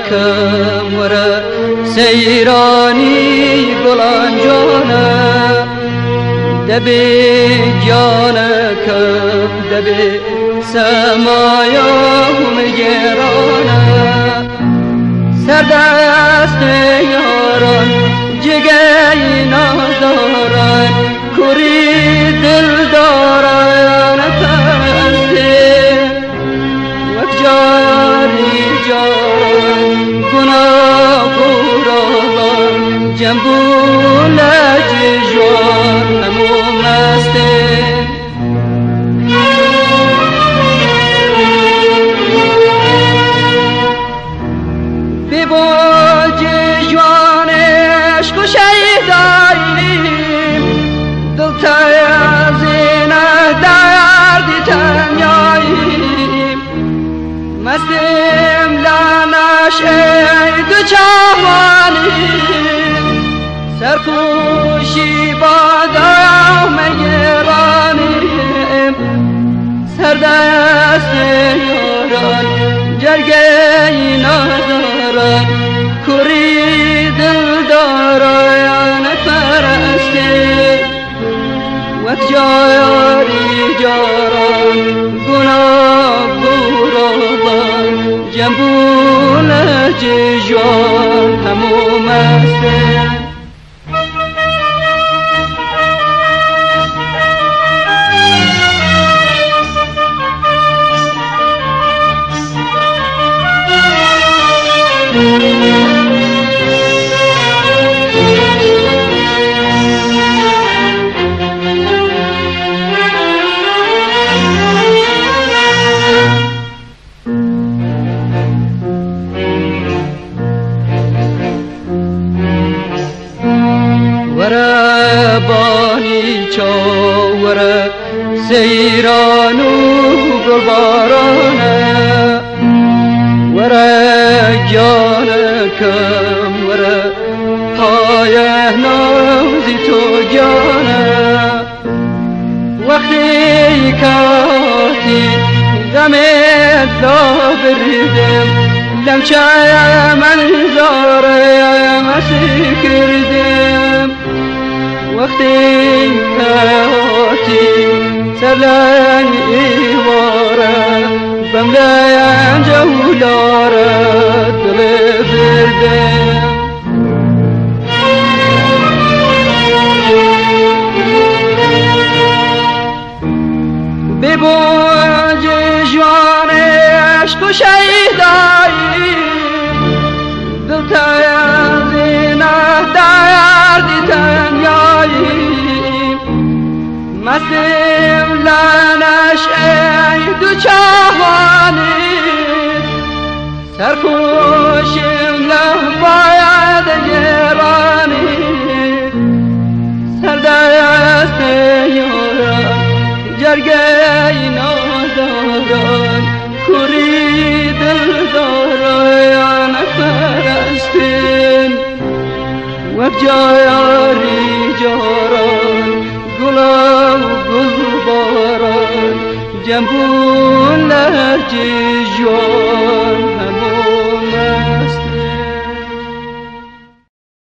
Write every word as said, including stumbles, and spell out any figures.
جانکم وره سیرانی گلان جانه دبی جانکم دبی سمایم گرانه سردست یاران جگه نازاران کوری دل داران پسته وک جاری جاران گناه پوران جنبول جوان نمو مسته باج جوانش کو شیداییم دل تازینه دردی تنیاییم مستیم لانش ای دو جوانیم سرکوشی بادام گرانیم سردست یاران جرگه ندارن کوری دل دارن پرسته وقت جاری جاران گناه بوران جنبول جیجان همو مسته وره بانی چاوره سیرانو گلبارانه وره جانکم وره پایه نازی تو جانه وقتی کاتی غمت لا بریدم لمچه منظاره مسی کردم وقتی کاتی سرلن ایواره بملاین جولاره دل بردم ببوج جوانش کو شیدایی دل تازینه دردی تنیایی مستیم لانش ای دو چاوانی سرکوشیم له باید گرانی سردست یاران جرگه ناداران کوری دل داران پرستین وک جاری جاران گلاب گل باران جنبون لرجی جوان